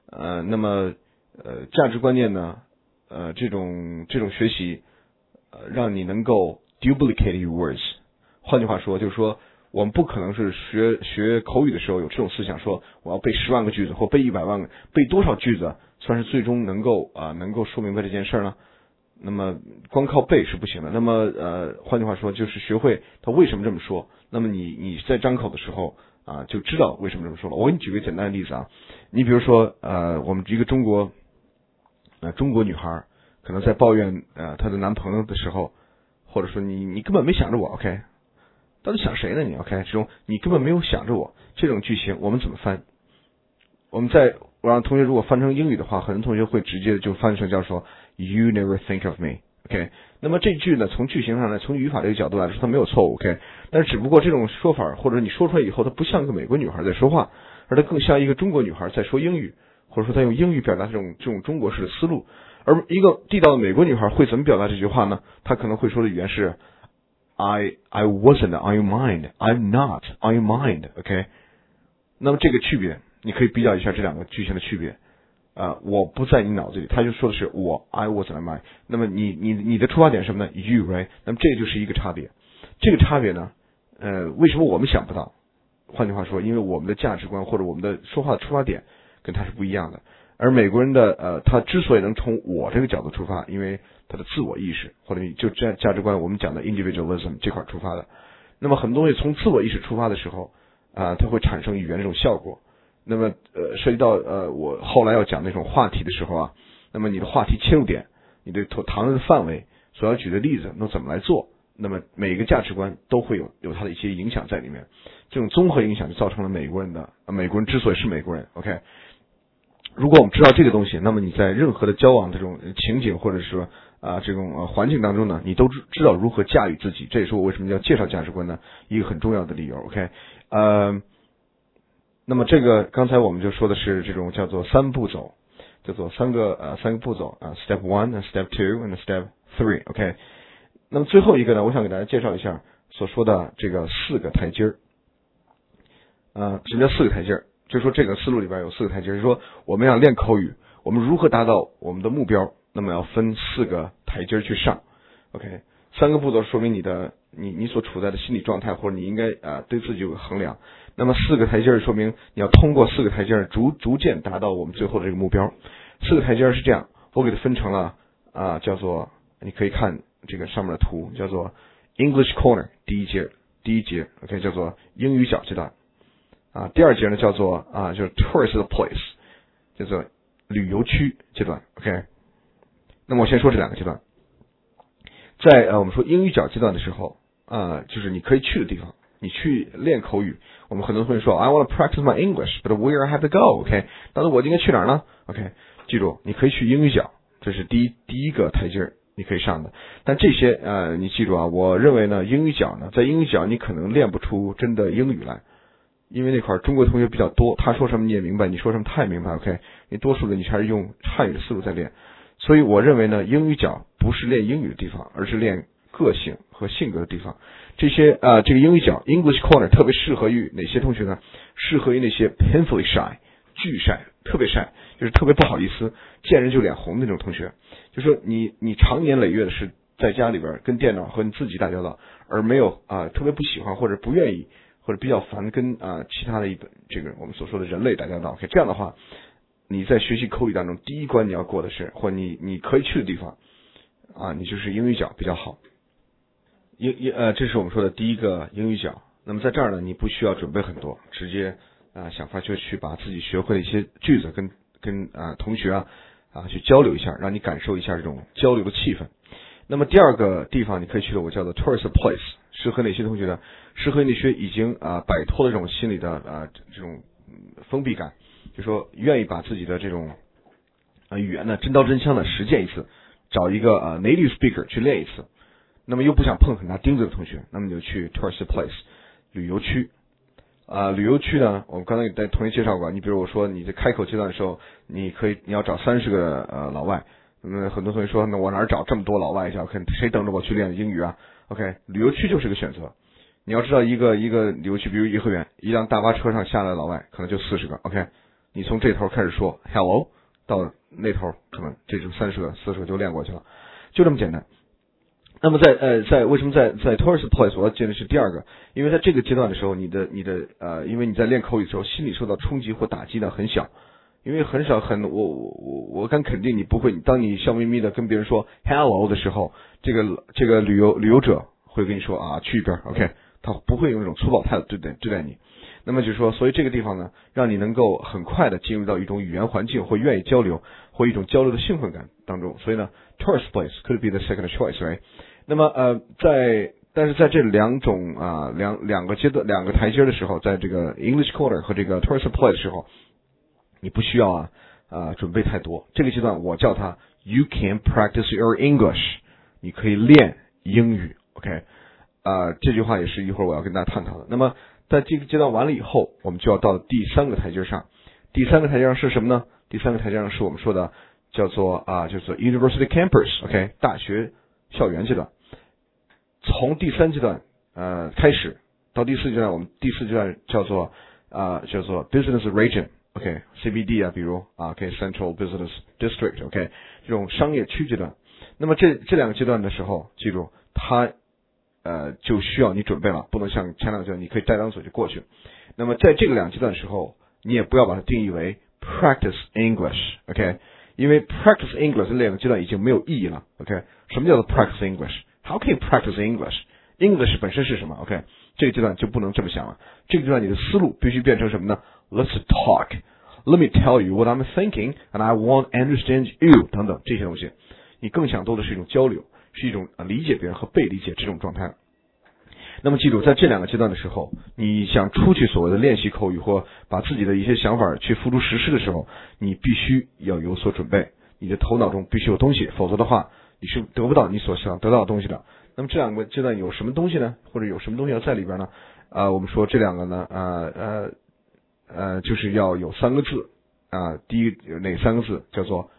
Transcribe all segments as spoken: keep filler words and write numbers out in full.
呃，那么呃价值观念呢，呃这种这种学习，呃让你能够 duplicate your words。换句话说，就是说我们不可能是学学口语的时候有这种思想，说我要背十万个句子或背一百万个，背多少句子算是最终能够啊、呃、能够说明白这件事呢？那么光靠背是不行的。那么呃换句话说，就是学会他为什么这么说。那么你你在张口的时候啊、呃、就知道为什么这么说了。我给你举个简单的例子啊，你比如说呃我们一个中国呃中国女孩可能在抱怨呃她的男朋友的时候，或者说你你根本没想着我 ，OK。到底想谁呢你 ？OK， 这种你根本没有想着我，这种句型我们怎么翻？我们在我让同学如果翻成英语的话，很多同学会直接就翻成叫说 You never think of me。OK， 那么这句呢，从句型上来，从语法这个角度来说，它没有错误。OK， 但是只不过这种说法或者你说出来以后，它不像一个美国女孩在说话，而它更像一个中国女孩在说英语，或者说她用英语表达这种这种中国式的思路。而一个地道的美国女孩会怎么表达这句话呢？她可能会说的语言是。I I wasn't on your mind. I'm not on your mind. OK， 那么这个区别，你可以比较一下这两个句型的区别。啊、呃，我不在你脑子里，他就说的是我 I wasn't on mind。那么你你你的出发点是什么呢 ？You right？ 那么这个就是一个差别。这个差别呢，呃，为什么我们想不到？换句话说，因为我们的价值观或者我们的说话的出发点跟他是不一样的。而美国人的呃，他之所以能从我这个角度出发，因为他的自我意识或者就价价值观，我们讲的 individualism 这块出发的。那么很多东西从自我意识出发的时候，啊、呃，它会产生语言这种效果。那么呃，涉及到呃，我后来要讲那种话题的时候啊，那么你的话题切入点，你的谈论的范围，所要举的例子，那怎么来做？那么每个价值观都会有有它的一些影响在里面。这种综合影响就造成了美国人的、呃、美国人之所以是美国人 ，OK。如果我们知道这个东西，那么你在任何的交往这种情景或者说啊、呃、这种呃环境当中呢，你都知道如何驾驭自己。这也是我为什么要介绍价值观呢一个很重要的理由。OK， 呃，那么这个刚才我们就说的是这种叫做三步走，叫做三个呃三个步骤啊 ，Step one、Step two and Step three。OK， 那么最后一个呢，我想给大家介绍一下所说的这个四个台阶儿。啊，什么叫四个台阶儿？就是说这个思路里边有四个台阶，就是说我们要练口语，我们如何达到我们的目标，那么要分四个台阶去上。OK， 三个步骤说明你的你你所处在的心理状态，或者你应该啊、呃、对自己有个衡量。那么四个台阶说明你要通过四个台阶逐逐渐达到我们最后的这个目标。四个台阶是这样，我给它分成了啊、呃、叫做你可以看这个上面的图，叫做 English Corner 第一节第一节 OK 叫做英语角阶段。啊，第二节呢叫做啊，就是 tourist place， 叫做旅游区阶段 ，OK。那么我先说这两个阶段，在呃我们说英语角阶段的时候，啊，就是你可以去的地方，你去练口语。我们很多同学说 ，I want to practice my English, but where I have to go？OK， 但是我应该去哪儿呢 ？OK， 记住，你可以去英语角，这是第一第一个台阶你可以上的。但这些呃，你记住啊，我认为呢，英语角呢，在英语角你可能练不出真的英语来。因为那块中国同学比较多，他说什么你也明白，你说什么他也明白 ，OK？ 你多数的你还是用汉语的思路在练，所以我认为呢，英语角不是练英语的地方，而是练个性和性格的地方。这些啊、呃，这个英语角 English Corner 特别适合于哪些同学呢？适合于那些 painfully shy 巨 shy 特别 shy 就是特别不好意思，见人就脸红的那种同学。就说你你长年累月的是在家里边跟电脑和你自己打交道，而没有啊、呃、特别不喜欢或者不愿意。或者比较烦跟啊、呃、其他的一本这个我们所说的人类打交道 ，OK， 这样的话，你在学习口语当中第一关你要过的是，或你你可以去的地方啊，你就是英语角比较好。英英呃，这是我们说的第一个英语角。那么在这儿呢，你不需要准备很多，直接啊、呃、想法就去把自己学会的一些句子跟跟啊、呃、同学啊啊去交流一下，让你感受一下这种交流的气氛。那么第二个地方你可以去的，我叫做 tourist place， 适合哪些同学呢？适合那些已经啊、呃、摆脱了这种心理的啊、呃、这种封闭感，就说愿意把自己的这种啊、呃、语言呢真刀真枪的实践一次，找一个啊、呃、native speaker 去练一次。那么又不想碰很大钉子的同学，那么你就去 tourist place 旅游区。啊、呃，旅游区呢，我们刚才给同学介绍过，你比如我说你在开口阶段的时候，你可以你要找三十个呃老外。那很多同学说，那我哪儿找这么多老外去？看谁等着我去练英语啊 ？OK， 旅游区就是个选择。你要知道，一个一个旅游区，比如颐和园，一辆大巴车上下来的老外可能就四十个 ，OK， 你从这头开始说 hello 到那头，可能这就三十个四十个就练过去了，就这么简单。那么在呃在为什么在在 tourist place 我要建的是第二个，因为在这个阶段的时候，你的你的呃因为你在练口语的时候，心理受到冲击或打击呢很小，因为很少很我我我我敢肯定你不会，当你笑眯眯的跟别人说 hello 的时候，这个这个旅游旅游者会跟你说啊去一边 OK， 他不会用那种粗暴态度对待对待你。那么就是说，所以这个地方呢，让你能够很快的进入到一种语言环境或愿意交流或一种交流的兴奋感当中。所以呢 tourist place could be the second choice right。 那么呃在但是在这两种啊两两个阶段两个台阶的时候，在这个 English Corner 和这个 tourist place 的时候，你不需要啊啊准备太多。这个阶段我叫它 you can practice your English， 你可以练英语 OK。 啊、呃、这句话也是一会儿我要跟大家探讨的。那么在这个阶段完了以后，我们就要到第三个台阶上。第三个台阶上是什么呢？第三个台阶上是我们说的叫做啊，叫做 University Campus OK， 大学校园阶段。从第三阶段呃开始到第四阶段，我们第四阶段叫做啊叫做 Business Region OK， C B D 啊，比如啊 OK Central Business District OK， 这种商业区阶段。那么这这两个阶段的时候，记住它呃，就需要你准备了，不能像前两个阶段你可以带张嘴就过去。那么在这个两个阶段的时候，你也不要把它定义为 practice English，OK？ 因为 practice English 这两个阶段已经没有意义了 ，OK？ 什么叫做 practice English？How can you practice English？English 本身是什么 ？OK？ 这个阶段就不能这么想了。这个阶段你的思路必须变成什么呢 ？Let's talk。Let me tell you what I'm thinking, and I want to understand you 等等这些东西。你更想多的是一种交流。是一种理解别人和被理解这种状态。那么记住，在这两个阶段的时候，你想出去所谓的练习口语或把自己的一些想法去付诸实施的时候，你必须要有所准备，你的头脑中必须有东西，否则的话你是得不到你所想得到的东西的。那么这两个阶段有什么东西呢？或者有什么东西要在里边呢？啊，我们说这两个呢，呃呃呃，就是要有三个字啊，第一哪三个字叫做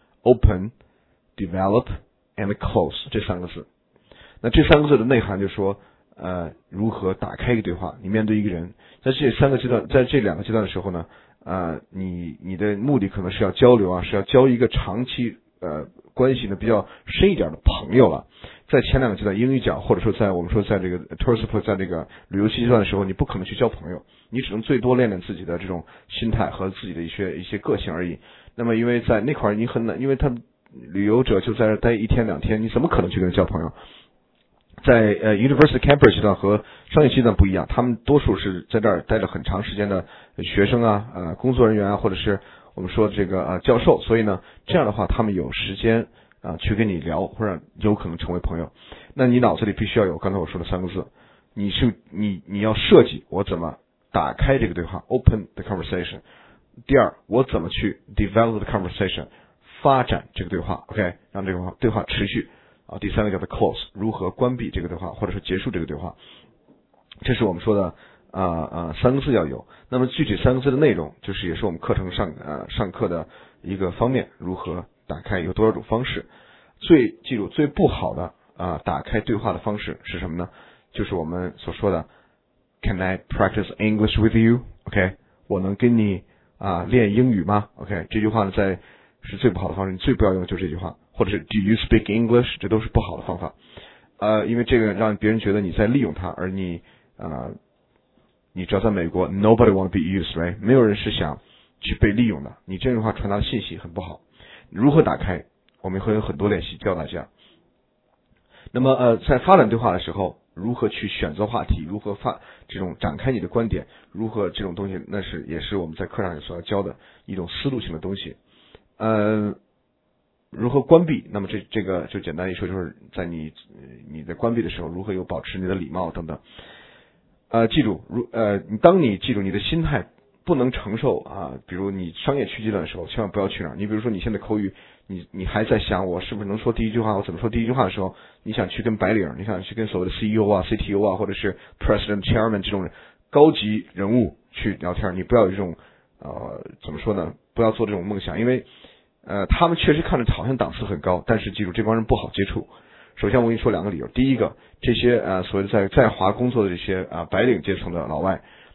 open、develop。and close 这三个字。那这三个字的内涵就是说呃如何打开一个对话。你面对一个人，在这三个阶段，在这两个阶段的时候呢，呃你你的目的可能是要交流啊，是要交一个长期呃关系呢比较深一点的朋友了。在前两个阶段英语讲，或者说在我们说在这个 tourist place 在这个旅游期阶段的时候，你不可能去交朋友，你只能最多练练自己的这种心态和自己的一些一些个性而已。那么因为在那块你很难，因为他旅游者就在这待一天两天，你怎么可能去跟他交朋友？在呃 University Campus 阶段和商业阶段不一样，他们多数是在这儿待了很长时间的学生啊、呃工作人员啊，或者是我们说这个呃教授，所以呢，这样的话他们有时间啊、呃、去跟你聊，或者有可能成为朋友。那你脑子里必须要有刚才我说的三个字，你是你你要设计我怎么打开这个对话 ，open the conversation。第二，我怎么去 develop the conversation。发展这个对话 ，OK， 让这个对话持续啊。第三个叫做 close， 如何关闭这个对话，或者说结束这个对话，这是我们说的啊啊三个字要有。那么具体三个字的内容，就是也是我们课程上呃上课的一个方面，如何打开有多少种方式。最记住最不好的啊打开对话的方式是什么呢？就是我们所说的 Can I practice English with you？OK， 我能跟你啊练英语吗 ？OK， 这句话呢在是最不好的方式，你最不要用的就是这句话，或者是 Do you speak English？ 这都是不好的方法，呃，因为这个让别人觉得你在利用他，而你呃，你知道在美国 ，nobody want to be used，right？ 没有人是想去被利用的，你这句话传达的信息很不好。如何打开？我们会有很多练习教大家。那么呃，在发展对话的时候，如何去选择话题，如何发这种展开你的观点，如何这种东西，那是也是我们在课上所要教的一种思路性的东西。呃，如何关闭？那么这这个就简单一说，就是在你你在关闭的时候，如何有保持你的礼貌等等。呃，记住，如呃，你当你记住你的心态不能承受啊，比如你商业区阶段的时候，千万不要去那儿。你比如说你现在口语，你你还在想我是不是能说第一句话，我怎么说第一句话的时候，你想去跟白领，你想去跟所谓的 C E O 啊、C T O 啊，或者是 President、Chairman 这种高级人物去聊天，你不要有这种呃怎么说呢？不要做这种梦想，因为呃，他们确实看着好像档次很高，但是记住这帮人不好接触。首先我跟你说两个理由，第一个，这些呃所谓的在在华工作的这些啊、呃、白领阶层的老外，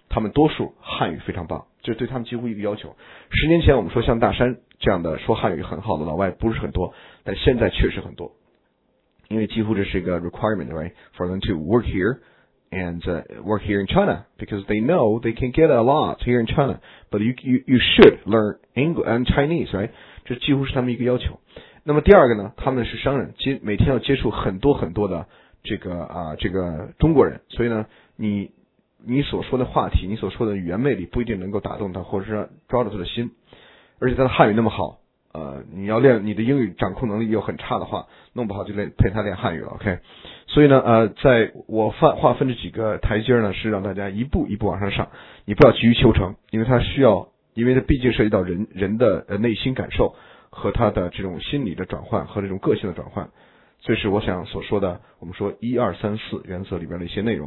他们多数汉语非常棒，这是对他们几乎一个要求。十年前我们说像大山这样的说汉语很好的老外不是很多，但现在确实很多，因为几乎这是一个 requirement, right, for them to work here and uh, work here in China because they know they can get a lot here in China, but you you you should learn English and Chinese, right? 这几乎是他们一个要求。那么第二个呢，他们是商人，接每天要接触很多很多的这个啊这个中国人，所以呢，你你所说的话题，你所说的语言魅力不一定能够打动他，或者是抓住他的心。而且他的汉语那么好，呃，你要练你的英语掌控能力又很差的话，弄不好就练陪他练汉语了 ，OK？ 所以呢，呃，在我划划分这几个台阶呢，是让大家一步一步往上上，你不要急于求成，因为它需要，因为它毕竟涉及到人人的呃内心感受和他的这种心理的转换和这种个性的转换，这是我想所说的，我们说一二三四原则里边的一些内容。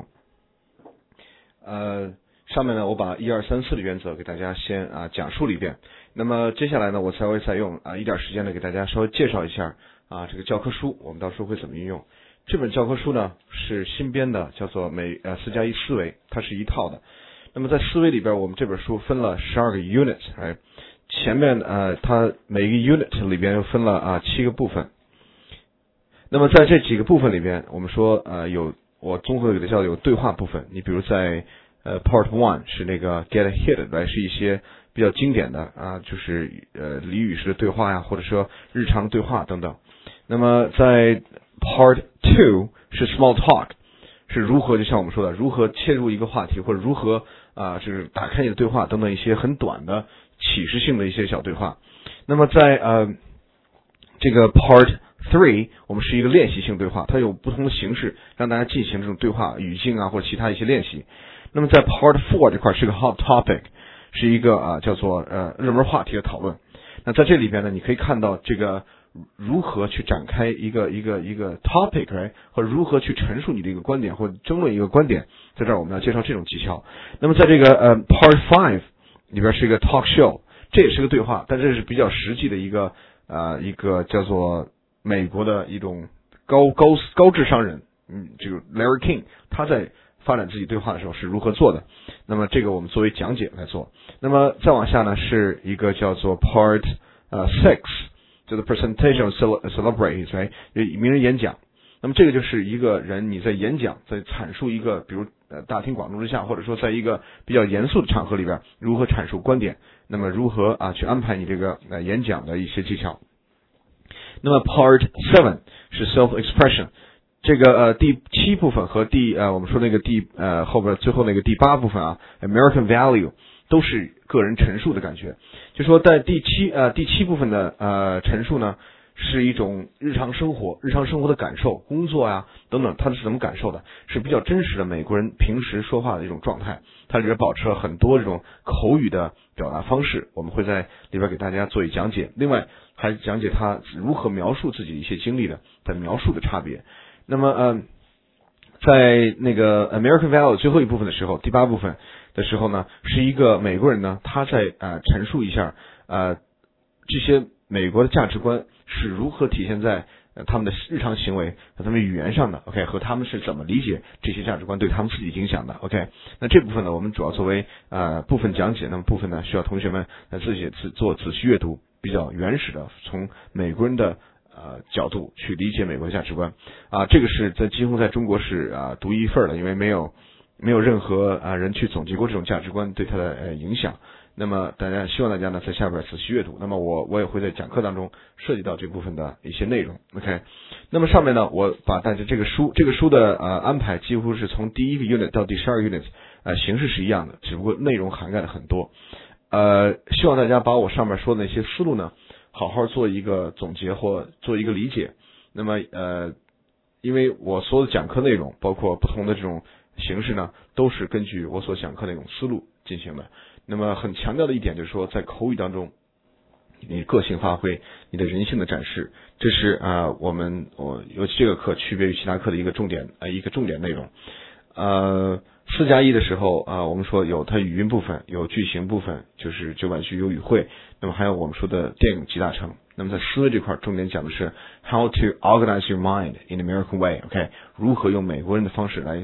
呃，上面呢，我把一二三四的原则给大家先啊讲述了一遍。那么接下来呢，我才会再用啊一点时间呢给大家稍微介绍一下啊这个教科书，我们到时候会怎么运用。这本教科书呢是新编的，叫做美呃四加一思维，它是一套的。那么在思维里边，我们这本书分了十二个 unit， 哎，前面呃它每一个 unit 里边又分了啊七个部分。那么在这几个部分里边，我们说呃有我综合给它叫有对话部分。你比如在呃 Part One 是那个 Get a Hit， 来是一些比较经典的啊，就是呃俚语式的对话呀，或者说日常对话等等。那么在 Part Two 是 Small Talk， 是如何就像我们说的，如何切入一个话题，或者如何啊就是打开你的对话等等一些很短的启示性的一些小对话。那么在呃这个 Part Three 我们是一个练习性对话，它有不同的形式让大家进行这种对话语境啊或者其他一些练习。那么在 Part Four 这块是个 Hot Topic， 是一个啊叫做呃热门话题的讨论。那在这里边呢，你可以看到这个如何去展开一个一个一个 topic， right? 或者如何去陈述你的一个观点或者争论一个观点，在这儿我们要介绍这种技巧。那么在这个呃 Part Five 里边是一个 talk show， 这也是个对话，但这是比较实际的一个呃一个叫做美国的一种高高高智商人，嗯，这个 Larry King 他在发展自己对话的时候是如何做的。那么这个我们作为讲解来做。那么再往下呢是一个叫做 Part 呃 Six， 叫做 Presentation of Celebrities， right? 名人演讲。那么这个就是一个人你在演讲，在阐述一个比如呃大庭广众之下，或者说在一个比较严肃的场合里边如何阐述观点，那么如何啊去安排你这个呃演讲的一些技巧。那么 Part Seven 是 Self-Expression， 这个呃第七部分和第呃我们说那个第呃后边最后那个第八部分啊 American Value 都是个人陈述的感觉。就说在第七呃第七部分的呃陈述呢，是一种日常生活日常生活的感受，工作呀等等，他是怎么感受的，是比较真实的美国人平时说话的一种状态。它里边保持了很多这种口语的表达方式，我们会在里边给大家做一讲解。另外还讲解他如何描述自己一些经历的在描述的差别。那么呃在那个 American Value 最后一部分的时候，第八部分的时候呢，是一个美国人呢，他在呃陈述一下呃这些美国的价值观是如何体现在呃他们的日常行为和他们语言上的 OK， 和他们是怎么理解这些价值观对他们自己影响的 OK。 那这部分呢我们主要作为呃部分讲解，那么部分呢需要同学们呃自己自做仔细阅读，比较原始的从美国人的呃角度去理解美国的价值观啊、呃，这个是在几乎在中国是啊、呃、独一份的，因为没有没有任何啊、呃、人去总结过这种价值观对它的呃影响。那么大家希望大家呢在下边仔细阅读，那么我我也会在讲课当中涉及到这部分的一些内容 OK。 那么上面呢我把大家这个书这个书的呃安排几乎是从第一个 unit 到第十二个 unit 呃形式是一样的，只不过内容涵盖了很多。呃希望大家把我上面说的那些思路呢好好做一个总结或做一个理解。那么呃因为我所有的讲课内容包括不同的这种形式呢都是根据我所讲课那种思路进行的。那么很强调的一点就是说，在口语当中你个性发挥，你的人性的展示，这是啊、呃、我们我尤其这个课区别于其他课的一个重点呃一个重点内容。呃四加一的时候啊、呃、我们说有它语音部分，有句型部分，就是九版句有语汇，那么还有我们说的电影集大成。那么在思维这块重点讲的是 how to organize your mind in American way OK， 如何用美国人的方式来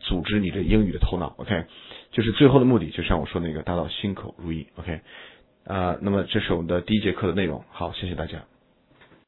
组织你的英语的头脑 ，OK， 就是最后的目的，就像我说的那个，达到心口如一 ，OK， 啊、呃，那么这是我们的第一节课的内容，好，谢谢大家。